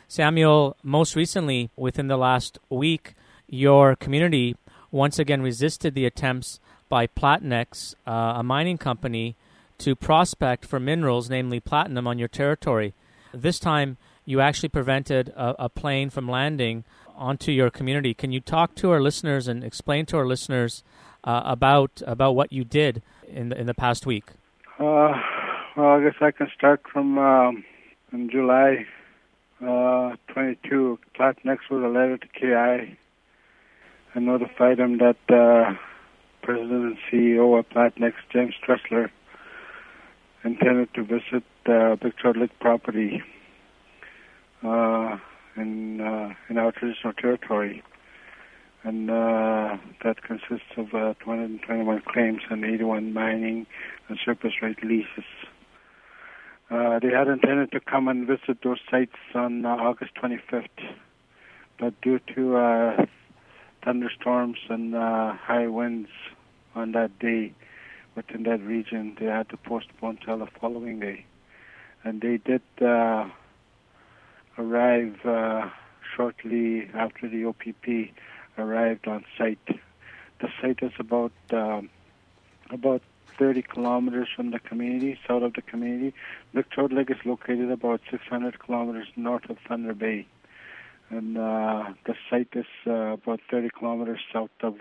Samuel, most recently, within the last week, your community once again resisted the attempts by Platinex, a mining company, to prospect for minerals, namely platinum, on your territory. This time, you actually prevented a plane from landing onto your community. Can you talk to our listeners and explain to our listeners about what you did in the past week? Well, I guess I can start from in July 22. Platinex wrote a letter to KI and notified them that President and CEO of Platinex, James Tressler, intended to visit Big Trout Lake property in our traditional territory, and that consists of 221 claims and 81 mining and surface right leases. They had intended to come and visit those sites on August 25th, but due to thunderstorms and high winds on that day within that region, they had to postpone till the following day. And they did arrive shortly after the OPP arrived on site. The site is about 30 kilometers from the community, south of the community. Big Trout Lake is located about 600 kilometers north of Thunder Bay. And the site is about 30 kilometers south of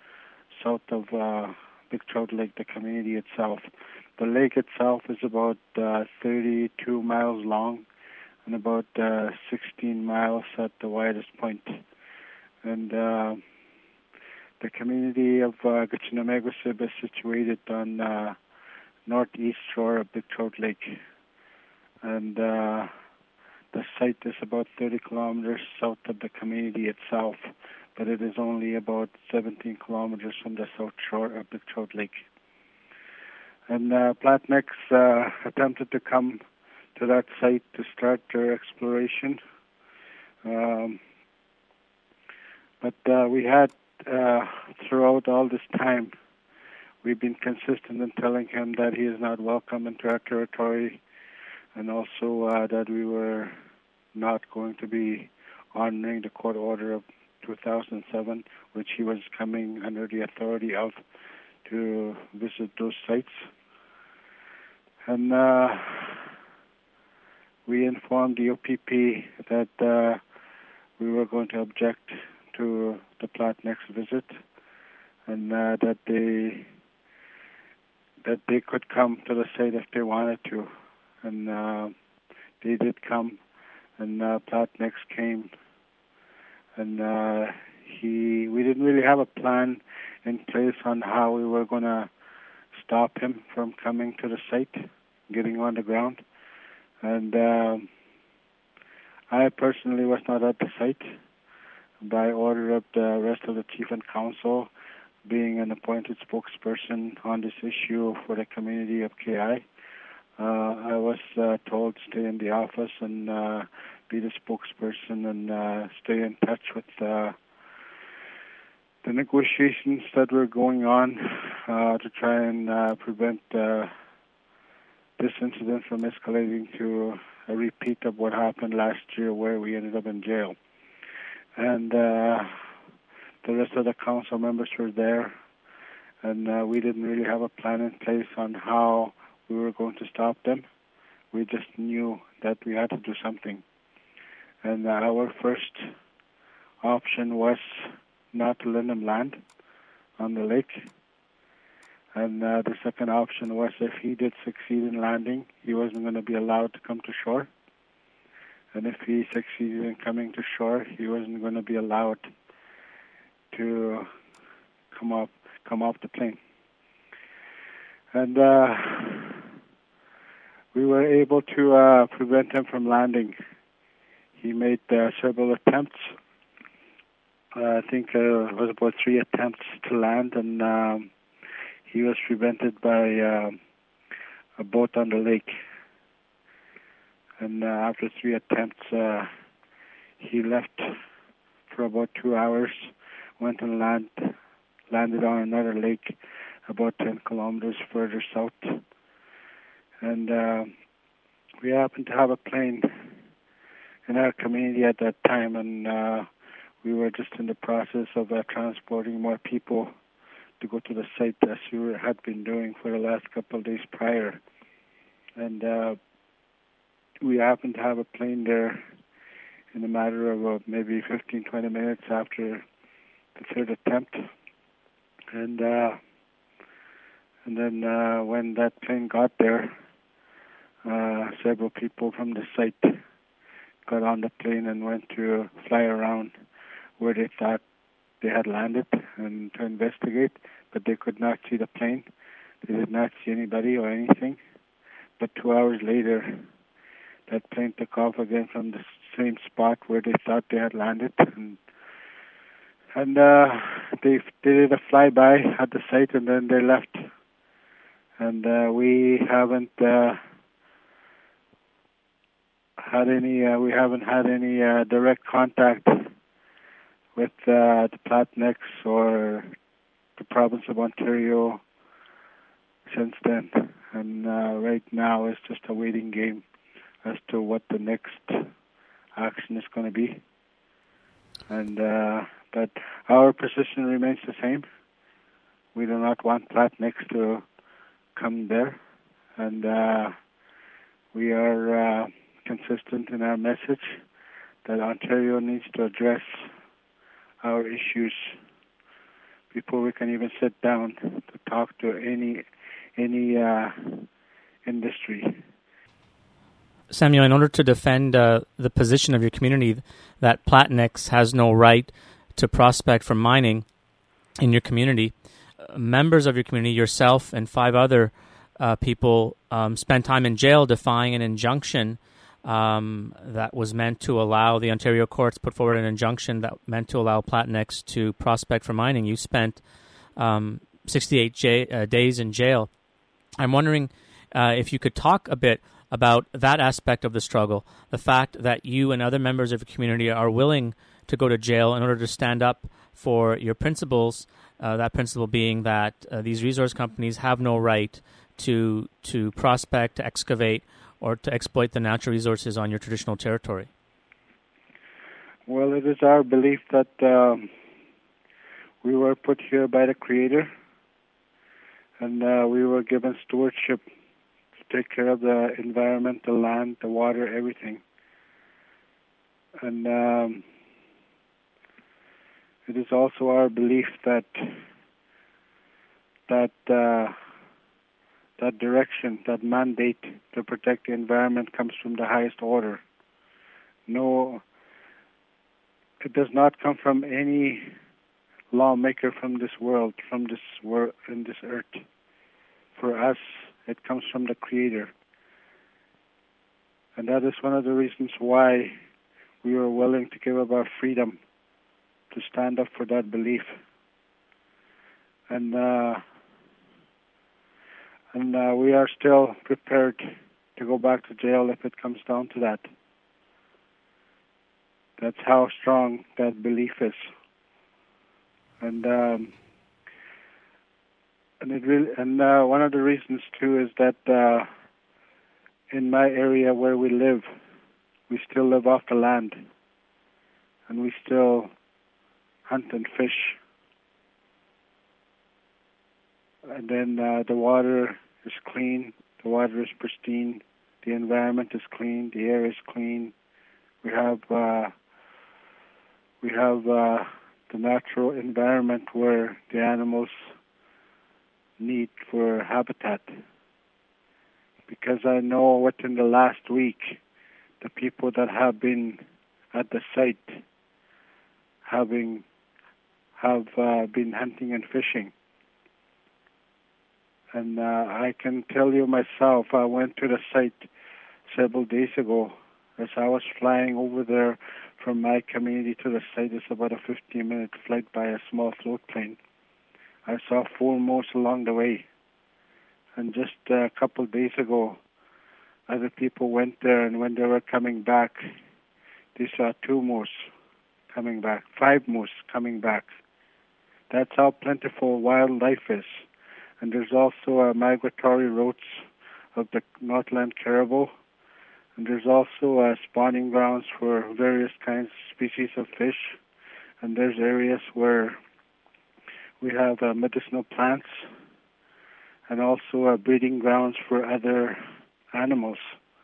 Big Trout Lake, the community itself. The lake itself is about 32 miles long and about 16 miles at the widest point. And the community of Gitchinameguasib is situated on northeast shore of Big Trout Lake. And the site is about 30 kilometers south of the community itself, but it is only about 17 kilometers from the south shore of Big Trout Lake. And Platinex attempted to come to that site to start their exploration. But we had, throughout all this time, we've been consistent in telling him that he is not welcome into our territory, and also that we were not going to be honoring the court order of 2007, which he was coming under the authority of to visit those sites. And we informed the OPP that we were going to object to the Platinex visit, and that they could come to the site if they wanted to. And they did come, and Platinex came, and we didn't really have a plan in place on how we were going to stop him from coming to the site, getting on the ground. And I personally was not at the site. By order of the rest of the chief and council, being an appointed spokesperson on this issue for the community of KI, I was told to stay in the office and be the spokesperson and stay in touch with the negotiations that were going on to try and prevent this incident from escalating to a repeat of what happened last year, where we ended up in jail. And the rest of the council members were there, and we didn't really have a plan in place on how we were going to stop them. We just knew that we had to do something. And our first option was not to lend him land on the lake. And the second option was, if he did succeed in landing, he wasn't going to be allowed to come to shore. And if he succeeded in coming to shore, he wasn't going to be allowed to come off the plane. And we were able to prevent him from landing. He made several attempts. I think it was about 3 attempts to land, and he was prevented by a boat on the lake. And after 3 attempts, he left for about 2 hours, went and landed on another lake about 10 kilometers further south. And we happened to have a plane in our community at that time, and we were just in the process of transporting more people to go to the site as we had been doing for the last couple of days prior. And we happened to have a plane there in a matter of maybe 15, 20 minutes after the third attempt. And then when that plane got there, several people from the site got on the plane and went to fly around where they thought they had landed and to investigate, but they could not see the plane. They did not see anybody or anything. But 2 hours later, that plane took off again from the same spot where they thought they had landed, and they did a flyby at the site, and then they left. And we haven't had any direct contact with the Platinix or the province of Ontario since then. And right now it's just a waiting game as to what the next action is going to be. And but our position remains the same. We do not want Platinix to come there, and we are consistent in our message that Ontario needs to address our issues before we can even sit down to talk to any industry. Samuel, in order to defend the position of your community that Platinix has no right to prospect for mining in your community, members of your community, yourself and 5 other people, spent time in jail defying an injunction that was meant to allow the Ontario courts put forward an injunction that meant to allow Platinix to prospect for mining. You spent 68 days in jail. I'm wondering if you could talk a bit about that aspect of the struggle, the fact that you and other members of your community are willing to go to jail in order to stand up for your principles, that principle being that these resource companies have no right to prospect, to excavate, or to exploit the natural resources on your traditional territory. Well, it is our belief that we were put here by the Creator, and we were given stewardship to take care of the environment, the land, the water, everything. And it is also our belief that direction, that mandate to protect the environment comes from the highest order. No, it does not come from any lawmaker from this world, in this earth. For us, it comes from the Creator. And that is one of the reasons why we are willing to give up our freedom to stand up for that belief. And we are still prepared to go back to jail if it comes down to that. That's how strong that belief is. And one of the reasons too is that in my area where we live, we still live off the land, and we still hunt and fish. And then the water is clean, the water is pristine, the environment is clean, the air is clean. We have the natural environment where the animals need for habitat. Because I know within the last week, the people that have been at the site have been hunting and fishing. And I can tell you myself, I went to the site several days ago. As I was flying over there from my community to the site, it's about a 15-minute flight by a small float plane. I saw 4 moose along the way. And just a couple of days ago, other people went there, and when they were coming back, they saw 2 moose coming back, 5 moose coming back. That's how plentiful wildlife is. And there's also migratory routes of the Northland caribou, And there's also spawning grounds for various kinds of species of fish. And there's areas where we have medicinal plants and also breeding grounds for other animals.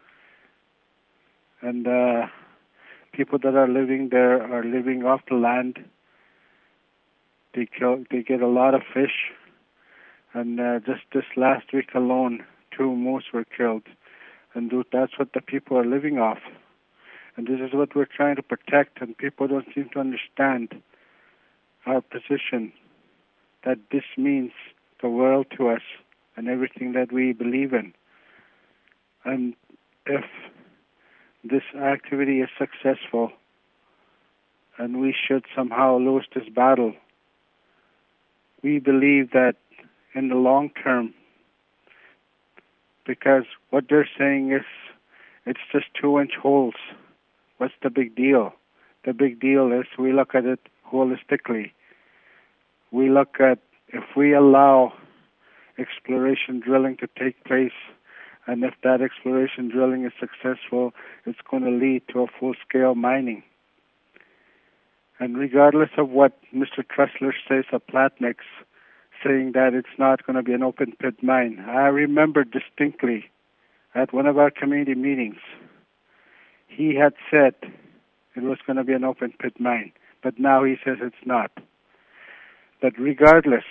And people that are living there are living off the land. They get a lot of fish. And just this last week alone, 2 moose were killed. And that's what the people are living off. And this is what we're trying to protect, and people don't seem to understand our position, that this means the world to us and everything that we believe in. And if this activity is successful and we should somehow lose this battle, we believe that in the long term, because what they're saying is it's just 2-inch holes. What's the big deal? The big deal is we look at it holistically. We look at if we allow exploration drilling to take place, and if that exploration drilling is successful, it's going to lead to a full-scale mining. And regardless of what Mr. Tressler says of Platnex, saying that it's not going to be an open-pit mine, I remember distinctly at one of our community meetings, he had said it was going to be an open-pit mine, but now he says it's not. But regardless,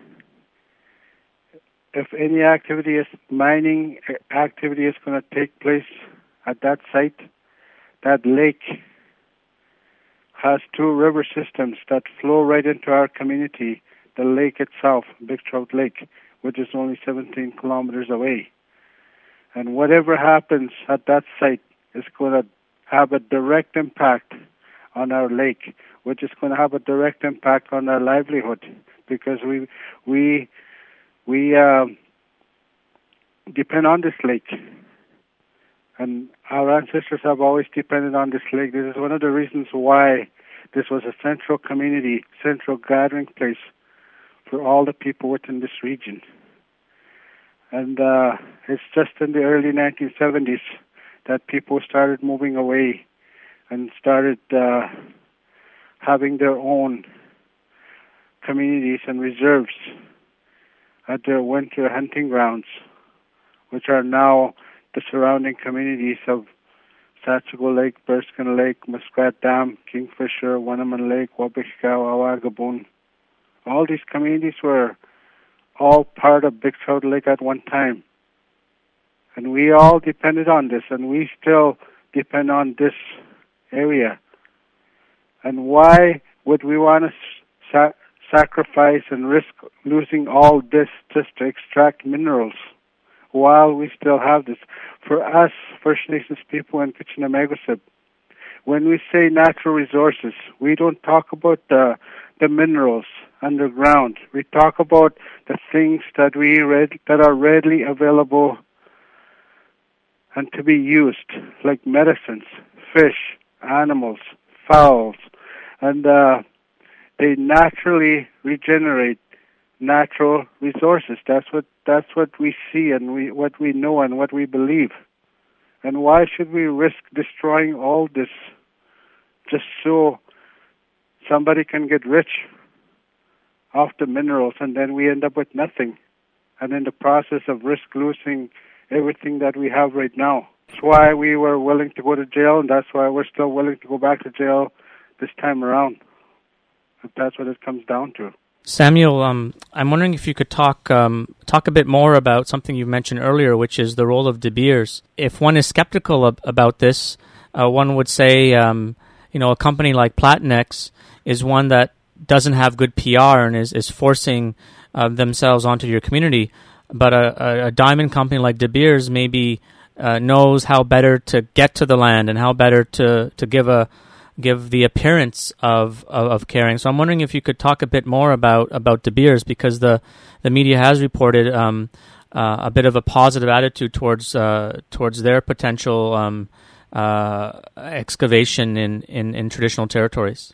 if any mining activity is going to take place at that site, that lake has 2 river systems that flow right into our community. The lake itself, Big Trout Lake, which is only 17 kilometers away. And whatever happens at that site is going to have a direct impact on our lake, which is going to have a direct impact on our livelihood, because we depend on this lake. And our ancestors have always depended on this lake. This is one of the reasons why this was a central community, central gathering place for all the people within this region. And it's just in the early 1970s that people started moving away and started having their own communities and reserves at their winter hunting grounds, which are now the surrounding communities of Satsego Lake, Berskin Lake, Muskrat Dam, Kingfisher, Winneman Lake, Wabishkau, Awagaboon. All these communities were all part of Big Trout Lake at one time. And we all depended on this, and we still depend on this area. And why would we want to sacrifice and risk losing all this just to extract minerals while we still have this? For us, First Nations people in Kitchener-Meguisip, when we say natural resources, we don't talk about the minerals underground. We talk about the things that that are readily available and to be used, like medicines, fish, animals, fowls, and they naturally regenerate natural resources. That's what we see and what we know and what we believe. And why should we risk destroying all this just so somebody can get rich off the minerals, and then we end up with nothing, and in the process of risk losing everything that we have right now? That's why we were willing to go to jail, and that's why we're still willing to go back to jail this time around, if that's what it comes down to. Samuel, I'm wondering if you could talk a bit more about something you mentioned earlier, which is the role of De Beers. If one is skeptical about this, one would say, a company like Platnex is one that doesn't have good PR and is forcing themselves onto your community. But a diamond company like De Beers maybe knows how better to get to the land and how better to give the appearance of caring. So I'm wondering if you could talk a bit more about De Beers, because the media has reported a bit of a positive attitude towards their potential excavation in traditional territories.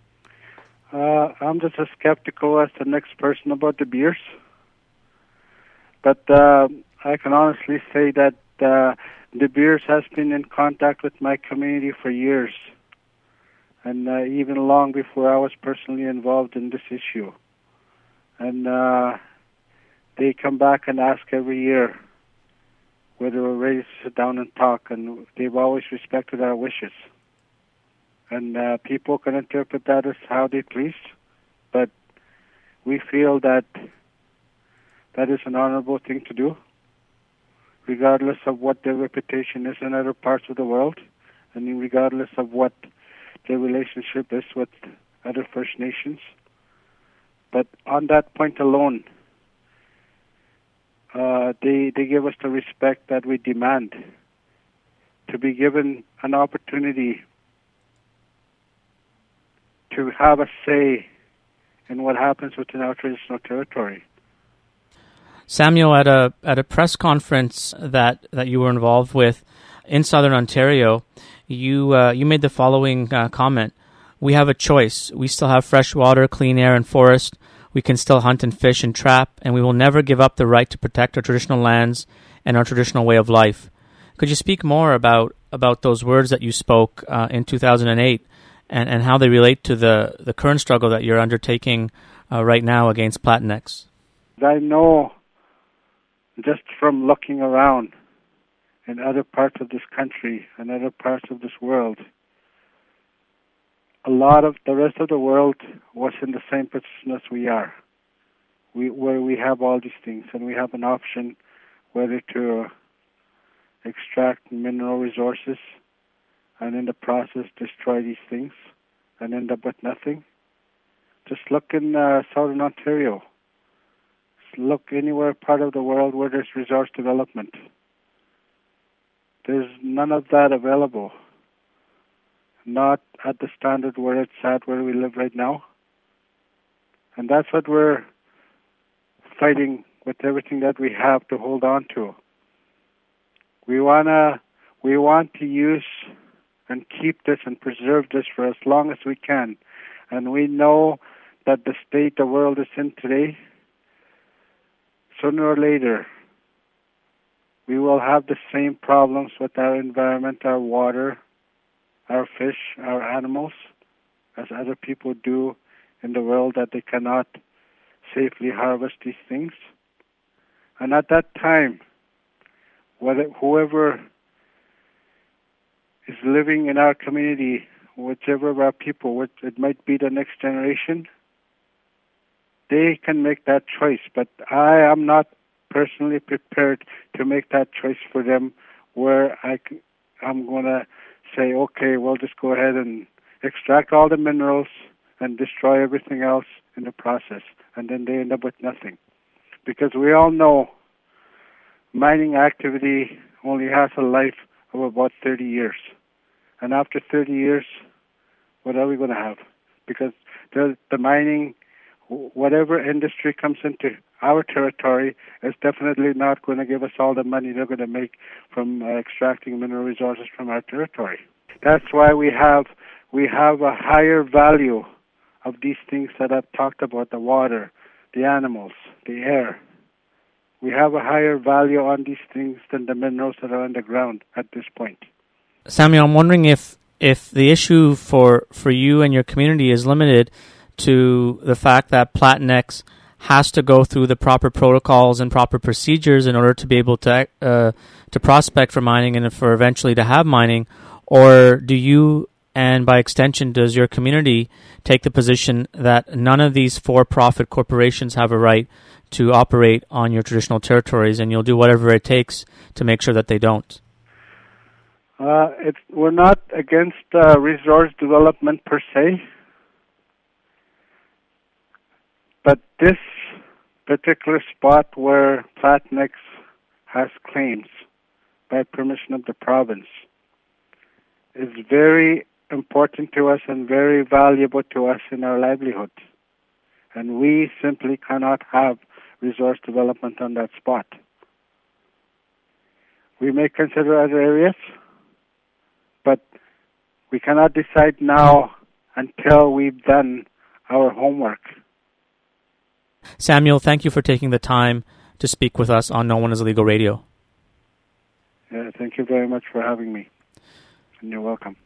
I'm just as skeptical as the next person about De Beers. But I can honestly say that De Beers has been in contact with my community for years, and even long before I was personally involved in this issue. And they come back and ask every year whether we're ready to sit down and talk, and they've always respected our wishes. And people can interpret that as how they please, but we feel that that is an honorable thing to do, regardless of what their reputation is in other parts of the world, and regardless of what their relationship is with other First Nations. But on that point alone, they give us the respect that we demand, to be given an opportunity to have a say in what happens within our traditional territory. Samuel, at a press conference that you were involved with in Southern Ontario, you made the following comment: "We have a choice. We still have fresh water, clean air, and forest. We can still hunt and fish and trap, and we will never give up the right to protect our traditional lands and our traditional way of life." Could you speak more about those words that you spoke in 2008 and how they relate to the current struggle that you're undertaking right now against Platinx? I know, just from looking around in other parts of this country and other parts of this world, a lot of the rest of the world was in the same position as we are, where we have all these things, and we have an option whether to extract mineral resources and in the process destroy these things and end up with nothing. Just look in Southern Ontario. Look anywhere part of the world where there's resource development. There's none of that available. Not at the standard where it's at, where we live right now. And that's what we're fighting with everything that we have to hold on to. We want to use and keep this and preserve this for as long as we can. And we know that the state the world is in today, sooner or later, we will have the same problems with our environment, our water, our fish, our animals, as other people do in the world, that they cannot safely harvest these things. And at that time, whoever is living in our community, whichever of our people, it might be the next generation, they can make that choice. But I am not personally prepared to make that choice for them, where I'm going to say, okay, we'll just go ahead and extract all the minerals and destroy everything else in the process, and then they end up with nothing. Because we all know mining activity only has a life of about 30 years. And after 30 years, what are we going to have? Because the mining, whatever industry comes into our territory, is definitely not going to give us all the money they're going to make from extracting mineral resources from our territory. That's why we have a higher value of these things that I've talked about: the water, the animals, the air. We have a higher value on these things than the minerals that are underground at this point. Samuel, I'm wondering if the issue for you and your community is limited to the fact that Platinx has to go through the proper protocols and proper procedures in order to be able to prospect for mining and for eventually to have mining, or do you, and by extension does your community, take the position that none of these for-profit corporations have a right to operate on your traditional territories, and you'll do whatever it takes to make sure that they don't? We're not against resource development per se, but this particular spot where Platinx has claims by permission of the province is very important to us and very valuable to us in our livelihood. And we simply cannot have resource development on that spot. We may consider other areas, but we cannot decide now until we've done our homework. Samuel, thank you for taking the time to speak with us on No One is Illegal Radio. Thank you very much for having me. And you're welcome.